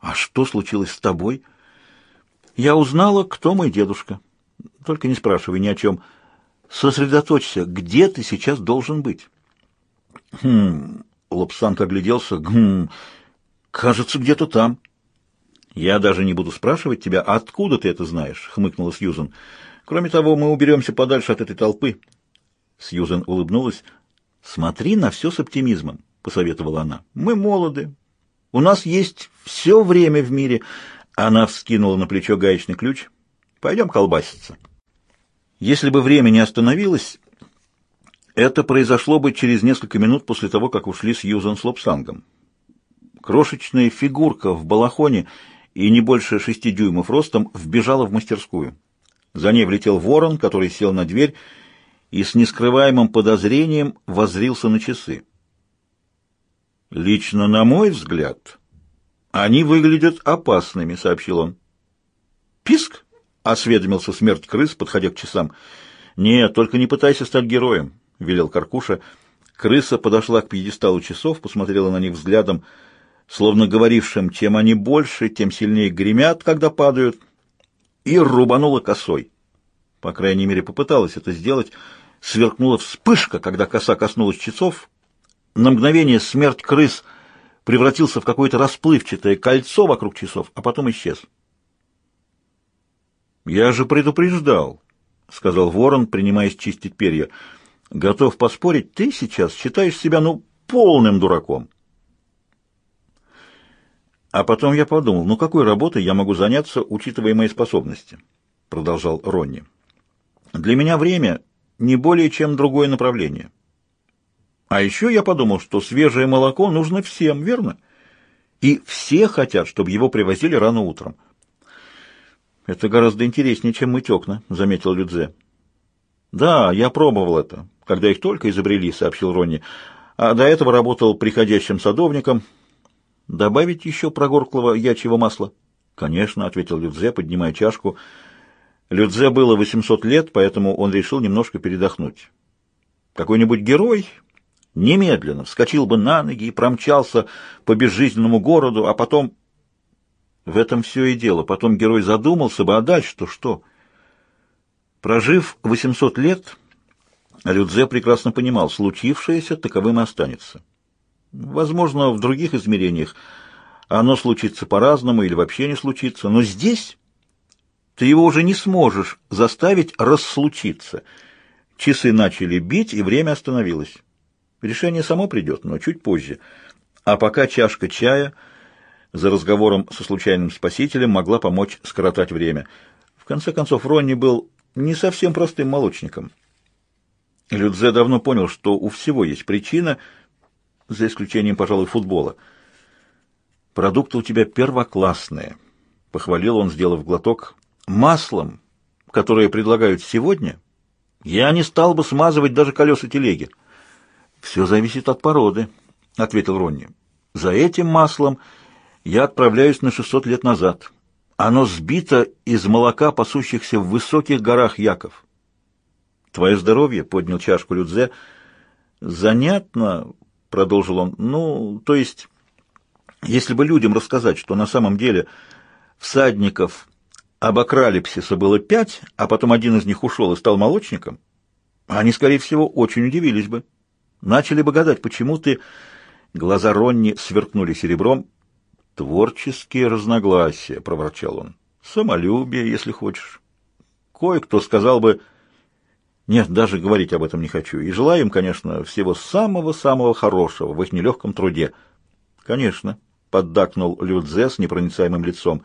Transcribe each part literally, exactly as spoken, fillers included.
А что случилось с тобой? Я узнала, кто мой дедушка. Только не спрашивай ни о чем. Сосредоточься, где ты сейчас должен быть. Хм, Лобсанг огляделся. Хм, кажется, где-то там. Я даже не буду спрашивать тебя, откуда ты это знаешь, хмыкнула Сьюзен. Кроме того, мы уберемся подальше от этой толпы. Сьюзен улыбнулась. Смотри на все с оптимизмом, посоветовала она. Мы молоды. У нас есть все время в мире. Она вскинула на плечо гаечный ключ. Пойдем колбаситься. Если бы время не остановилось, это произошло бы через несколько минут после того, как ушли Сьюзен с Лобсангом. Крошечная фигурка в балахоне и не больше шести дюймов ростом вбежала в мастерскую. За ней влетел ворон, который сел на дверь и с нескрываемым подозрением воззрился на часы. «Лично на мой взгляд, они выглядят опасными», — сообщил он. «Писк?» — осведомился смерть крыс, подходя к часам. «Нет, только не пытайся стать героем», — велел Каркуша. Крыса подошла к пьедесталу часов, посмотрела на них взглядом, словно говорившим, чем они больше, тем сильнее гремят, когда падают, и рубанула косой. По крайней мере, попыталась это сделать. Сверкнула вспышка, когда коса коснулась часов. На мгновение смерть крыс превратился в какое-то расплывчатое кольцо вокруг часов, а потом исчез. «Я же предупреждал», — сказал ворон, принимаясь чистить перья. «Готов поспорить, ты сейчас считаешь себя, ну, полным дураком». А потом я подумал, ну, какой работой я могу заняться, учитывая мои способности, — продолжал Ронни. Для меня время не более чем другое направление. А еще я подумал, что свежее молоко нужно всем, верно? И все хотят, чтобы его привозили рано утром. Это гораздо интереснее, чем мыть окна, — заметил Людзе. Да, я пробовал это, когда их только изобрели, — сообщил Ронни. А до этого работал приходящим садовником. Добавить еще прогорклого ячьего масла? Конечно, — ответил Людзе, поднимая чашку. Людзе было восемьсот лет, поэтому он решил немножко передохнуть. Какой-нибудь герой немедленно вскочил бы на ноги и промчался по безжизненному городу, а потом... В этом все и дело. Потом герой задумался бы, а дальше-то что? Прожив восемьсот лет, Людзе прекрасно понимал, случившееся таковым и останется. Возможно, в других измерениях оно случится по-разному или вообще не случится, но здесь ты его уже не сможешь заставить расслучиться. Часы начали бить, и время остановилось. Решение само придет, но чуть позже. А пока чашка чая за разговором со случайным спасителем могла помочь скоротать время. В конце концов, Ронни был не совсем простым молочником. Людзе давно понял, что у всего есть причина, за исключением, пожалуй, футбола. «Продукты у тебя первоклассные», — похвалил он, сделав глоток. «Маслом, которое предлагают сегодня, я не стал бы смазывать даже колеса телеги». «Все зависит от породы», — ответил Ронни. «За этим маслом я отправляюсь на шестьсот лет назад. Оно сбито из молока, пасущихся в высоких горах Яков». «Твое здоровье», — поднял чашку Людзе. «Занятно», — продолжил он. «Ну, то есть, если бы людям рассказать, что на самом деле всадников апокалипсиса было пять, а потом один из них ушел и стал молочником, они, скорее всего, очень удивились бы. Начали бы гадать, почему ты...» Глаза Ронни сверкнули серебром. «Творческие разногласия», — проворчал он. «Самолюбие, если хочешь. Кое-кто сказал бы... Нет, даже говорить об этом не хочу. И желаю им, конечно, всего самого-самого хорошего в их нелегком труде». «Конечно», — поддакнул Людзе с непроницаемым лицом.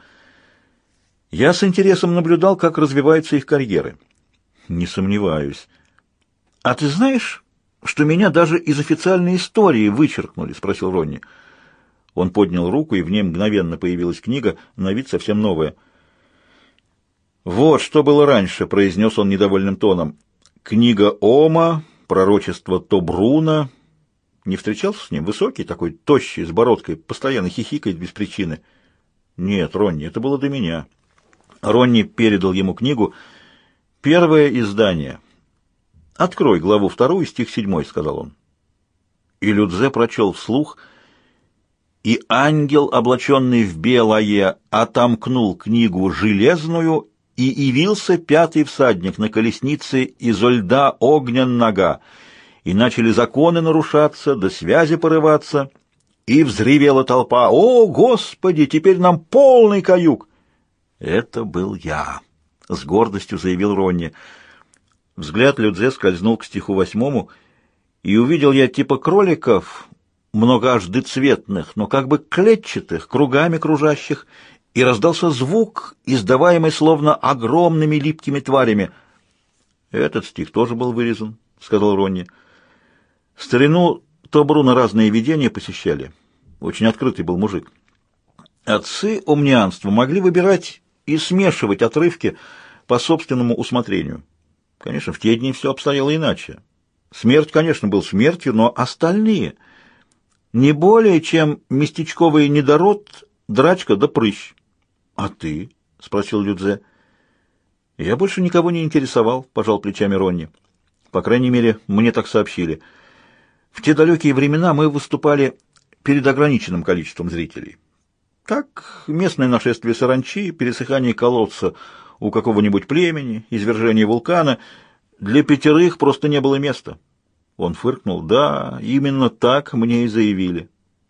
«Я с интересом наблюдал, как развиваются их карьеры». «Не сомневаюсь». «А ты знаешь, что меня даже из официальной истории вычеркнули?» — спросил Ронни. Он поднял руку, и в ней мгновенно появилась книга, на вид совсем новая. «Вот что было раньше», — произнес он недовольным тоном. «Книга Ома, пророчество Тобруна». Не встречался с ним? Высокий, такой тощий, с бородкой, постоянно хихикает без причины. «Нет, Ронни, это было до меня». Ронни передал ему книгу. «Первое издание». «Открой главу вторую, стих седьмой», — сказал он. И Людзе прочел вслух: И ангел, облаченный в белое, отомкнул книгу железную, и явился пятый всадник на колеснице изо льда огненного, и начали законы нарушаться, до связи порываться, и взревела толпа: «О, Господи, теперь нам полный каюк!» «Это был я», — с гордостью заявил Ронни. Взгляд Людзе скользнул к стиху восьмому, и увидел я типа кроликов, многожды-цветных, но как бы клетчатых, кругами кружащих, и раздался звук, издаваемый словно огромными липкими тварями. «Этот стих тоже был вырезан», — сказал Ронни. «В старину Тобруна разные видения посещали. Очень открытый был мужик. Отцы омнианства могли выбирать и смешивать отрывки по собственному усмотрению. Конечно, в те дни все обстояло иначе. Смерть, конечно, был смертью, но остальные не более, чем местечковый недород, драчка да прыщ». «А ты?» — спросил Людзе. «Я больше никого не интересовал», — пожал плечами Ронни. «По крайней мере, мне так сообщили. В те далекие времена мы выступали перед ограниченным количеством зрителей. Так, местное нашествие саранчи, пересыхание колодца у какого-нибудь племени, извержение вулкана. Для пятерых просто не было места». Он фыркнул. «Да, именно так мне и заявили».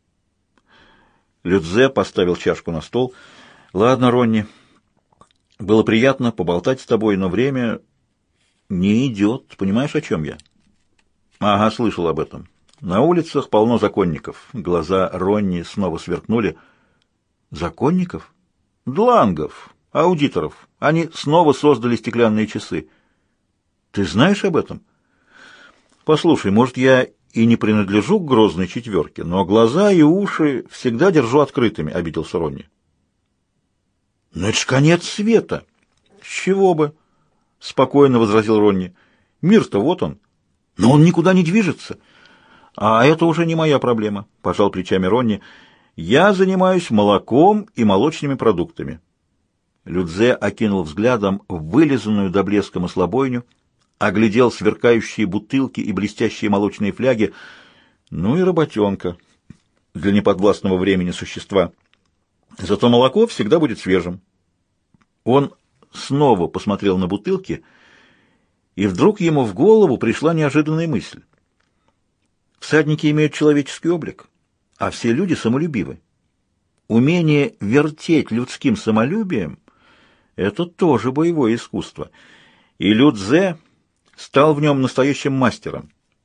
Людзе поставил чашку на стол. «Ладно, Ронни, было приятно поболтать с тобой, но время не идет. Понимаешь, о чем я?» «Ага, слышал об этом. На улицах полно законников». Глаза Ронни снова сверкнули. «Законников?» «Длангов, аудиторов. Они снова создали стеклянные часы». «Ты знаешь об этом?» «Послушай, может, я и не принадлежу к грозной четверке, но глаза и уши всегда держу открытыми», — обиделся Ронни. «Но это ж конец света!» «С чего бы?» — спокойно возразил Ронни. «Мир-то вот он, но он никуда не движется». «А это уже не моя проблема», — пожал плечами Ронни. «Я занимаюсь молоком и молочными продуктами». Людзе окинул взглядом вылизанную до блеска маслобойню, оглядел сверкающие бутылки и блестящие молочные фляги. Ну и работенка для неподвластного времени существа. Зато молоко всегда будет свежим. Он снова посмотрел на бутылки, и вдруг ему в голову пришла неожиданная мысль. Всадники имеют человеческий облик, а все люди самолюбивы. Умение вертеть людским самолюбием — это тоже боевое искусство. И Людзе стал в нем настоящим мастером.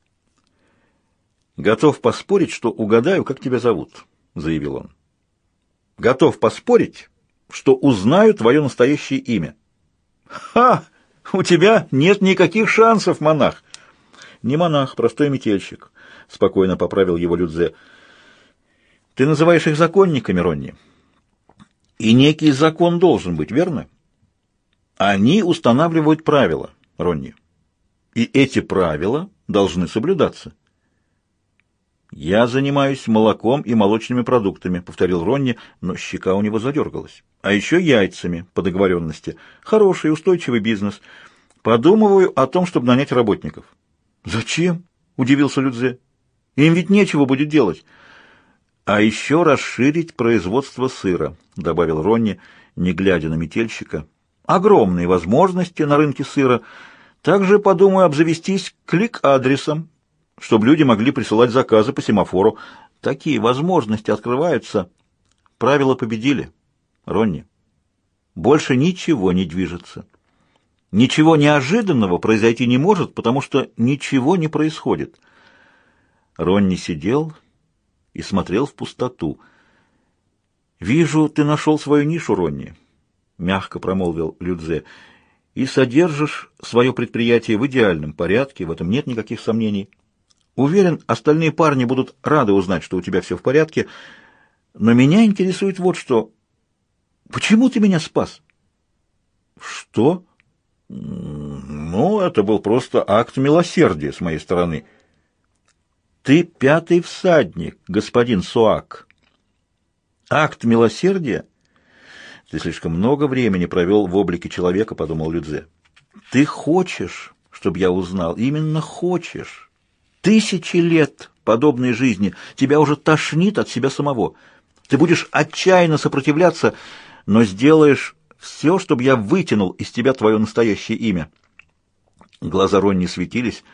«Готов поспорить, что угадаю, как тебя зовут», — заявил он. «Готов поспорить, что узнаю твое настоящее имя». «Ха! У тебя нет никаких шансов, монах!» «Не монах, простой метельщик», — спокойно поправил его Людзе. «Ты называешь их законниками, Ронни. И некий закон должен быть, верно? Они устанавливают правила, Ронни. И эти правила должны соблюдаться». «Я занимаюсь молоком и молочными продуктами», — повторил Ронни, но щека у него задергалась. «А еще яйцами, по договоренности. Хороший, устойчивый бизнес. Подумываю о том, чтобы нанять работников». «Зачем?» — удивился Людзе. «Им ведь нечего будет делать». «А еще расширить производство сыра», — добавил Ронни, не глядя на метельщика. «Огромные возможности на рынке сыра. Также подумаю обзавестись клик-адресом, чтобы люди могли присылать заказы по семафору. Такие возможности открываются». Правила победили, Ронни. Больше ничего не движется. Ничего неожиданного произойти не может, потому что ничего не происходит. Ронни сидел и смотрел в пустоту. «Вижу, ты нашел свою нишу, Ронни», — мягко промолвил Людзе, — «и содержишь свое предприятие в идеальном порядке, в этом нет никаких сомнений. Уверен, остальные парни будут рады узнать, что у тебя все в порядке, но меня интересует вот что. Почему ты меня спас?» «Что?» «Ну, это был просто акт милосердия с моей стороны». «Ты пятый всадник, господин Суак. Акт милосердия? Ты слишком много времени провел в облике человека», — подумал Людзе. «Ты хочешь, чтобы я узнал, именно хочешь. Тысячи лет подобной жизни, тебя уже тошнит от себя самого. Ты будешь отчаянно сопротивляться, но сделаешь все, чтобы я вытянул из тебя твое настоящее имя». Глаза Ронни светились.